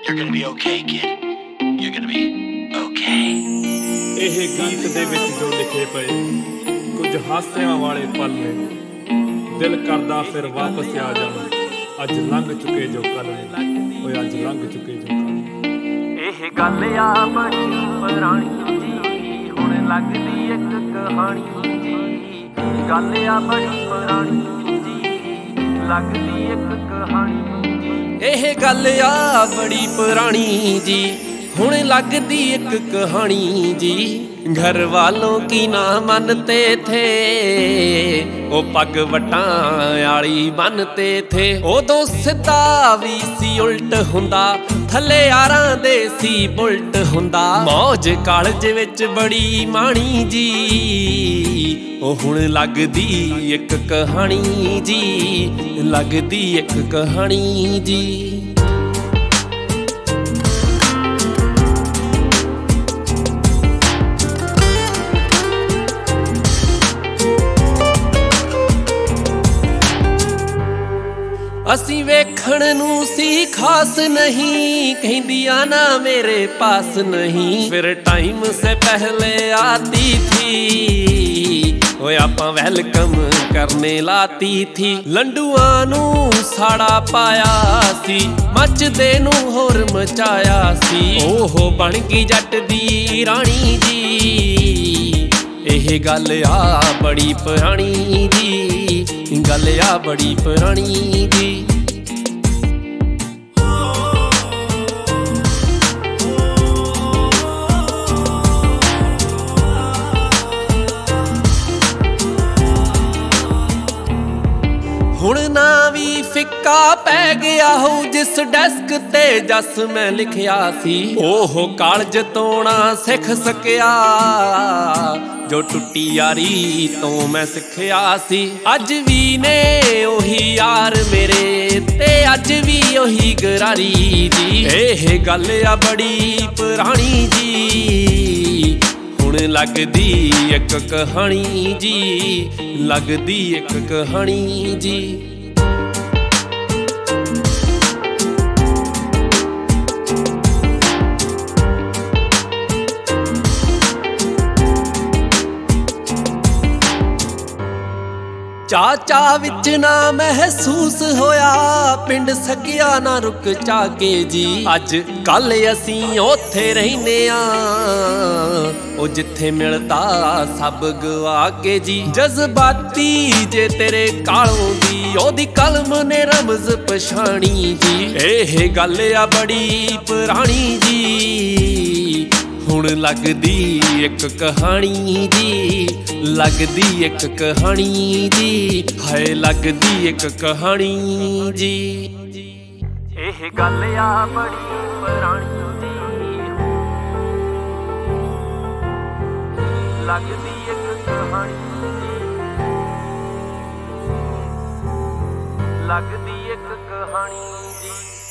You're gonna be okay, kid. You're gonna be okay. ਇਹ ਗੀਤ ਦੇ ਵਿੱਚ ਜੋ ਲਿਖੇ ਪਏ ਕੁਝ ਹਾਸਿਆਂ ਵਾਲੇ ਪਲ ਨੇ, ਦਿਲ ਕਰਦਾ ਫਿਰ ਵਾਪਸ ਆ ਜਾਵਾਂ। ਅੱਜ ਲੰਘ ਚੁੱਕੇ ਜੋ ਕੱਲ ਨੇ, ਓਏ ਅੱਜ ਲੰਘ ਚੁੱਕੇ ਜੋ ਕੱਲ। ਇਹ ਗੱਲ ਆ ਬੜੀ ਪੁਰਾਣੀ ਜੀ, ਹੁਣ ਲੱਗਦੀ ਇੱਕ ਕਹਾਣੀ ਜੀ। ਗੱਲ ਆ ਬੜੀ ਪੁਰਾਣੀ ਜੀ, ਲੱਗਦੀ ਇੱਕ ਕਹਾਣੀ ਜੀ। ਇਹ ਗੱਲ ਆ ਬੜੀ ਪੁਰਾਣੀ ਜੀ, ਹੁਣ लगती एक कहानी जी। घर वालों की ना मानते थे, ओ पग वटां बनते थे। उदों सिद्धा भी सी उल्ट हुंदा, थले यारां दे सी बुलट हुंदा। मौज कालज विच बड़ी माणी जी, ओ हुण लगदी एक कहानी जी, लगदी एक कहानी जी। असी वेखण नूं सी खास नहीं, कहंदियां ना मेरे पास नहीं। फिर टाइम से पहले आती थी, ओए आपां वेलकम करने लाती थी। लंडुआं नूं साड़ा पाया सी, मचदे नूं होर मचाया सी। ओहो बन गई जट दी राणी जी, ਇਹ ਗੱਲ ਆ बड़ी पुरानी जी, गल आ बड़ी पुरानी जी। हुण ना भी फिक्का पै गया हो, जिस डेस्क ते जस मैं लिखिया सी। ओह कालज तोना सिख सकिया, जो टुटी यारी तो मैं सिखिया सी। अज भी ने ओही यार मेरे, ते अज भी ओही गरारी जी। एह गल आ बड़ी पुरानी जी, हुण लगदी एक कहानी जी, लगदी एक कहानी जी। चाचा विच ना महसूस होया, पिंड सकिया ना रुक चाके जी। अज कल असी ओथे रहने आ, ओ जिथे मिलदा सब गवा के जी। जज्बाती जे तेरे कालों दी, ओदी कलम ने रमज पछाणी जी। एह गल आ बड़ी पुरानी जी, हुण लगदी एक कहानी जी, लगदी एक कहानी जी। हाय लगदी एक कहानी जी। एह गल आ बड़ी पुरानी जी, लगदी एक कहानी जी, लगदी एक कहानी जी।